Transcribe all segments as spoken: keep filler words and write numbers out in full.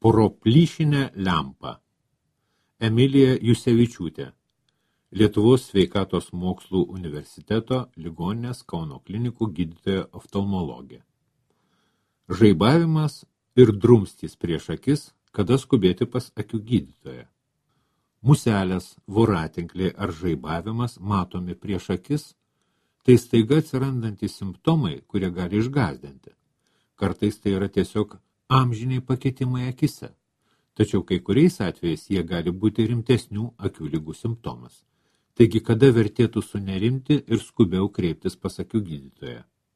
Proplyšinė lempa. Emilija Jusevičiūtė, Lietuvos sveikatos mokslų universiteto ligoninės Kauno klinikų gydytoja oftalmologė. Žaibavimas ir drumstys prieš akis, kada skubėti pas akių gydytoją. Muselės, voratinkliai ar žaibavimas matomi prieš akis, tai staiga atsirandantys simptomai, kurie gali išgąsdinti. Kartais tai yra tiesiog amžiniai pakitimai akise, tačiau kai kuriais atvejais jie gali būti rimtesnių akių ligų simptomas. Taigi, kada vertėtų sunerimti ir skubiau kreiptis pas akių gydytoją?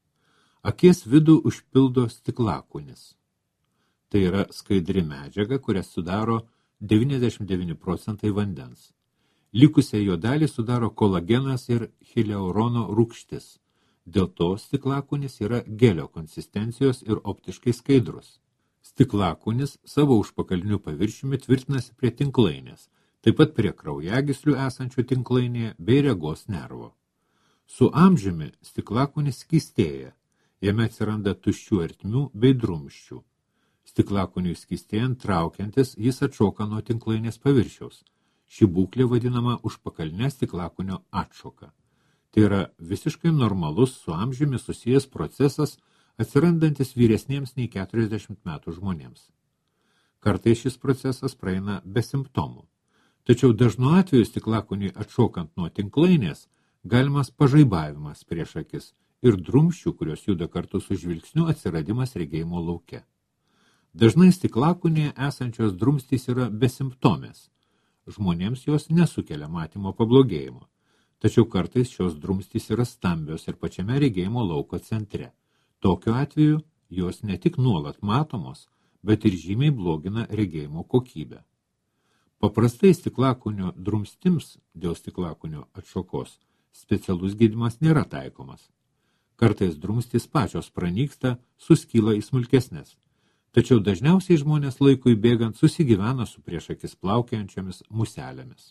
Akies vidų užpildo stiklakūnis. Tai yra skaidri medžiaga, kurią sudaro devyniasdešimt devyni procentai vandens. Likusią jo dalį sudaro kolagenas ir hialiurono rūgštis. Dėl to stiklakūnis yra gelio konsistencijos ir optiškai skaidrus. Stiklakūnis savo užpakaliniu paviršiumi tvirtinasi prie tinklainės, taip pat prie kraujagyslių esančių tinklainėje bei regos nervo. Su amžiumi stiklakūnis skystėja, jame atsiranda tuščių ertmių bei drumsčių. Stiklakūniui skystėjant traukiantis, jis atšoka nuo tinklainės paviršiaus. Ši būklė vadinama užpakalinė stiklakūnio atšoka. Tai yra visiškai normalus su amžiumi susijęs procesas, atsirandantis vyresniems nei keturiasdešimt metų žmonėms. Kartais šis procesas praeina be simptomų. Tačiau dažnu atveju stiklakūniui atšokant nuo tinklainės galimas pažaibavimas prieš akis ir drumsčių, kurios juda kartu su žvilgsniu, atsiradimas regėjimo lauke. Dažnai stiklakūnėje esančios drumstys yra besimptomės. Žmonėms jos nesukelia matymo pablogėjimo. Tačiau kartais šios drumstys yra stambios ir pačiame regėjimo lauko centre. Tokiu atveju jos ne tik nuolat matomos, bet ir žymiai blogina regėjimo kokybę. Paprastai stiklakūnio drumstims dėl stiklakūnio atšokos specialus gydymas nėra taikomas. Kartais drumstys pačios pranyksta, suskyla į smulkesnes. Tačiau dažniausiai žmonės laikui bėgant susigyvena su prieš akis plaukiančiomis muselėmis.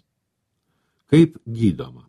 Kaip gydoma?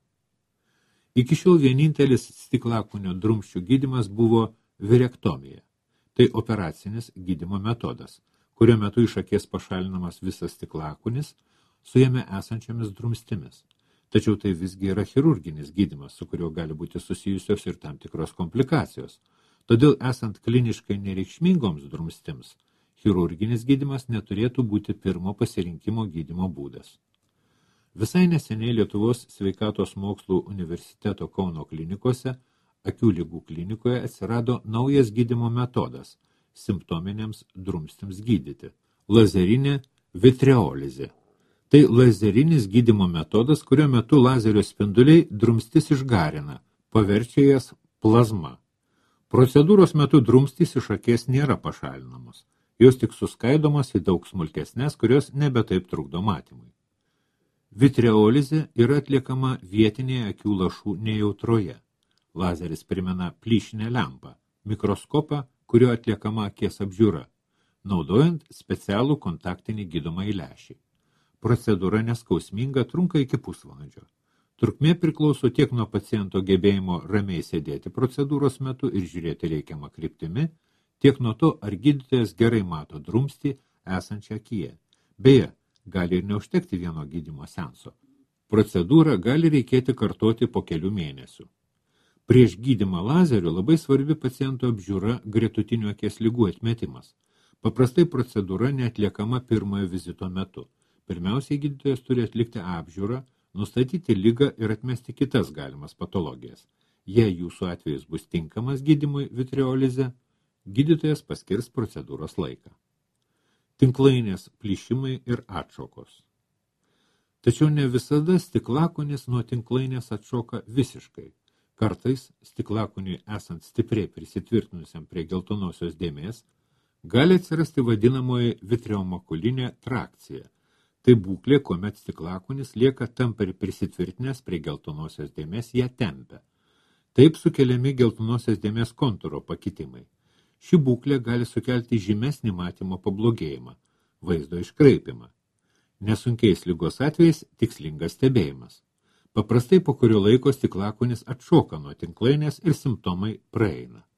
Iki šiol vienintelis stiklakūnio drumsčių gydymas buvo virektomija. Tai operacinis gydymo metodas, kurio metu iš akies pašalinamas visas stiklakūnis su jame esančiomis drumstimis. Tačiau tai visgi yra chirurginis gydymas, su kuriuo gali būti susijusios ir tam tikros komplikacijos. Todėl esant kliniškai nereikšmingoms drumstims, chirurginis gydymas neturėtų būti pirmo pasirinkimo gydymo būdas. Visai neseniai Lietuvos sveikatos mokslų universiteto Kauno klinikose akių ligų klinikoje atsirado naujas gydymo metodas simptominėms drumstims gydyti – lazerinė vitreolizė. Tai lazerinis gydymo metodas, kurio metu lazerio spinduliai drumstis išgarina, paverčia jas plazma. Procedūros metu drumstys iš akies nėra pašalinamos. Jos tik suskaidomos į daug smulkesnes, kurios nebe taip trukdo matymui. Vitreolizė yra atliekama vietinėje akių lašų nejautroje. Lazeris primena plyšinę lempą, mikroskopą, kurio atliekama akies apžiūra, naudojant specialų kontaktinį gydomąjį lęšį. Procedūra neskausminga, trunka iki pusvalandžio. Trukmė priklauso tiek nuo paciento gebėjimo ramiai sėdėti procedūros metu ir žiūrėti reikiamą kryptimi, tiek nuo to, ar gydytojas gerai mato drumstį esančią akyje. Beje, gali ir neužtekti vieno gydymo seanso. Procedūrą gali reikėti kartoti po kelių mėnesių. Prieš gydymą lazeriu labai svarbi paciento apžiūra gretutinių akies ligų atmetimas. Paprastai procedūra neatliekama pirmojo vizito metu. Pirmiausiai gydytojas turi atlikti apžiūrą, nustatyti ligą ir atmesti kitas galimas patologijas. Jei jūsų atvejis bus tinkamas gydymui vitreolize, gydytojas paskirs procedūros laiką. Tinklainės plyšimai ir atšokos. Tačiau ne visada stiklakūnis nuo tinklainės atšoka visiškai. Kartais stiklakūniui esant stipriai prisitvirtinusiam prie geltonosios dėmės, gali atsirasti vadinamoji vitreomakulinė trakcija. Tai būklė, kuomet stiklakūnis lieka tampari prisitvirtinęs prie geltonosios dėmės, ją tempia. Taip sukeliami geltonosios dėmės kontūro pakitimai. Ši būklė gali sukelti žymesnį matymo pablogėjimą, vaizdo iškraipimą. Nesunkiais ligos atvejais tikslingas stebėjimas. Paprastai po kurio laiko stiklakūnis atšoka nuo tinklainės ir simptomai praeina.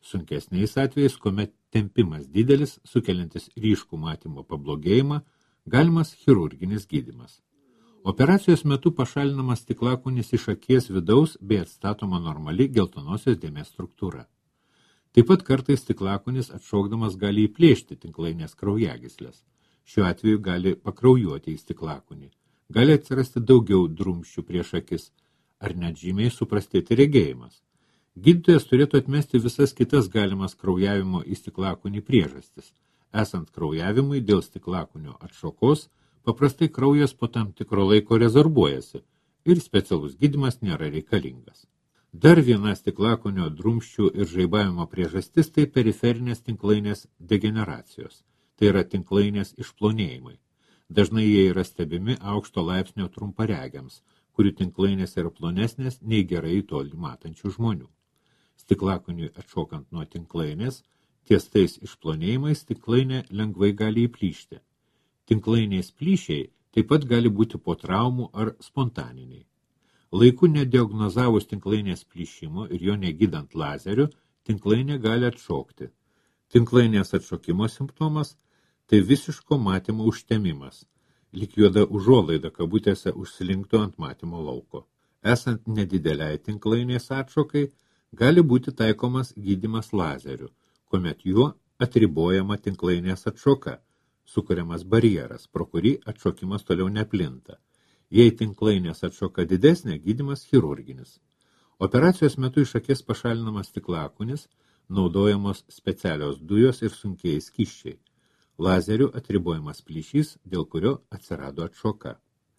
Sunkesniais atvejais, kuomet tempimas didelis, sukeliantis ryškų matymo pablogėjimą, galimas chirurginis gydymas. Operacijos metu pašalinamas stiklakūnis iš akies vidaus bei atstatoma normali geltonosios dėmės struktūra. Taip pat kartais stiklakūnis atšokdamas gali įplėšti tinklainės kraujagyslės. Šiuo atveju gali pakraujuoti į stiklakūnį. Gali atsirasti daugiau drumsčių prieš akis, ar net žymiai suprastėti regėjimas. Gydytojas turėtų atmesti visas kitas galimas kraujavimo į stiklakūnį priežastis. Esant kraujavimui dėl stiklakūnio atšokos, paprastai kraujas po tam tikro laiko rezorbuojasi ir specialus gydymas nėra reikalingas. Dar viena stiklakūnio drumsčių ir žaibavimo priežastis tai periferinės tinklainės degeneracijos, tai yra tinklainės išplonėjimai. Dažnai jie yra stebimi aukšto laipsnio trumparegiams, kurių tinklainės yra plonesnės nei gerai toli matančių žmonių. Stiklakūniui atšokant nuo tinklainės, ties tais išplonėjimais tinklainė lengvai gali įplyšti. Tinklainės plyšiai taip pat gali būti po traumų ar spontaniniai. Laiku nediagnozavus tinklainės plyšimo ir jo negydant lazeriu, tinklainė gali atšokti. Tinklainės atšokimo simptomas – tai visiško matymo užtemimas, lyg juoda užuolaida kabutėse užslinktų ant matymo lauko. Esant nedideliai tinklainės atšokai, gali būti taikomas gydymas lazeriu, kuomet juo atribojama tinklainės atšoka, sukuriamas barjeras, pro kurį atšokimas toliau neplinta. Jei tinklainės atšoka didesnė, gydymas chirurginis. Operacijos metu iš akies pašalinamas stiklakūnis, naudojamos specialios dujos ir sunkieji skysčiai. Lazeriu atribojamas plyšys, dėl kurio atsirado atšoka.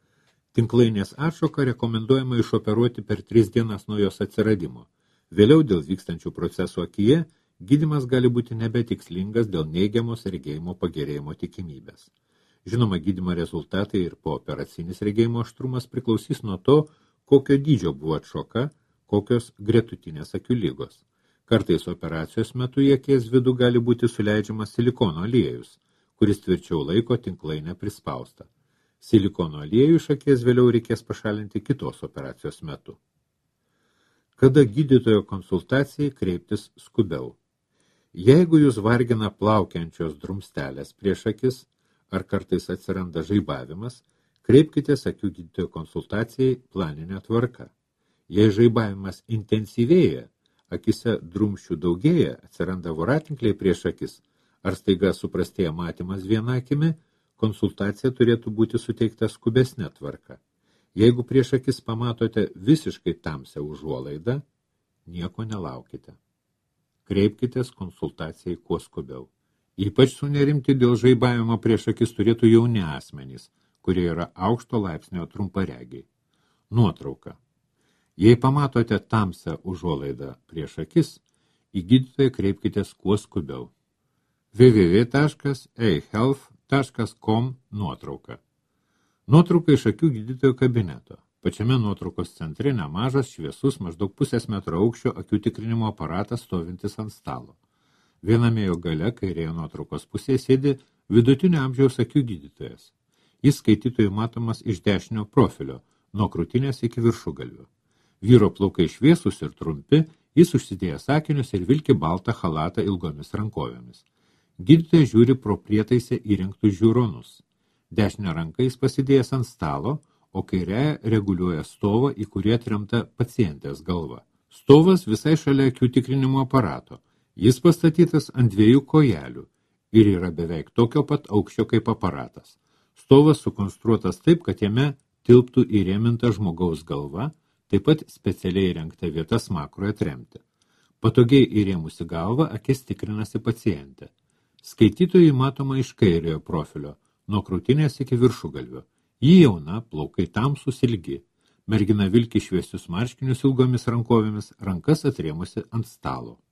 Tinklainės atšoką rekomenduojama išoperuoti per tris dienas nuo jos atsiradimo. Vėliau dėl vykstančių procesų akyje gydymas gali būti nebetikslingas dėl neigiamos regėjimo pagerėjimo tikimybės. Žinoma, gydymo rezultatai ir pooperacinis regėjimo aštrumas priklausys nuo to, kokio dydžio buvo atšoka, kokios gretutinės akių lygos. Kartais operacijos metu į akies vidų gali būti suleidžiamas silikono aliejus, kuris tvirčiau laiko tinklainę prispaustą. Silikono aliejų iš akies vėliau reikės pašalinti kitos operacijos metu. Kada gydytojo konsultacijai kreiptis skubiau? Jeigu jūs vargina plaukiančios drumstelės prieš akis, ar kartais atsiranda žaibavimas, kreipkitės akių gydytojo konsultacijai planinę tvarką. Jei žaibavimas intensyvėja, akise drumsčių daugėja, atsiranda voratinkliai prieš akis, ar staiga suprastėja matymas viena akimi, konsultacija turėtų būti suteikta skubesnė tvarka. Jeigu prieš akis pamatote visiškai tamsią užuolaidą, nieko nelaukite. Kreipkitės konsultacijai kuo skubiau. Ypač sunerimti dėl žaibavimo prieš akis turėtų jauni asmenys, kurie yra aukšto laipsnio trumparegiai. Nuotrauka. Jei pamatote tamsią užuolaidą prieš akis, į gydytoją kreipkitės kuo skubiau. w w w taškas e health taškas com nuotrauka. Nuotrauka iš akių gydytojo kabineto. Pačiame nuotraukos centre nemažas, šviesus, maždaug pusės metro aukščio akių tikrinimo aparatas stovintis ant stalo. Viename jo gale, kairėje nuotraukos pusėje, sėdi vidutinio amžiaus akių gydytojas. Jis skaitytojui matomas iš dešinio profilio, nuo krūtinės iki viršugalvio. Vyro plaukai šviesus ir trumpi, jis užsidėjęs akinius ir vilki baltą chalatą ilgomis rankovėmis. Gydytojas žiūri pro prietaisę įrengtus žiūronus. Dešinę ranką jis pasidėjęs ant stalo, o kairėje reguliuoja stovą, į kurį atremta pacientės galva. Stovas visai šalia akių tikrinimo aparato. Jis pastatytas ant dviejų kojelių ir yra beveik tokio pat aukščio kaip aparatas. Stovas sukonstruotas taip, kad jame tilptų įrėminta žmogaus galva, taip pat specialiai įrengta vieta smakrui atremti. Patogiai įrėmusi galvą, akis tikrinasi pacientė. Skaitytojai matoma iš kairiojo profilio, nuo krūtinės iki viršugalvio. Ji jauna, plaukai tamsūs ilgi. Mergina vilki šviesius marškinius ilgomis rankovėmis, rankas atrėmusi ant stalo.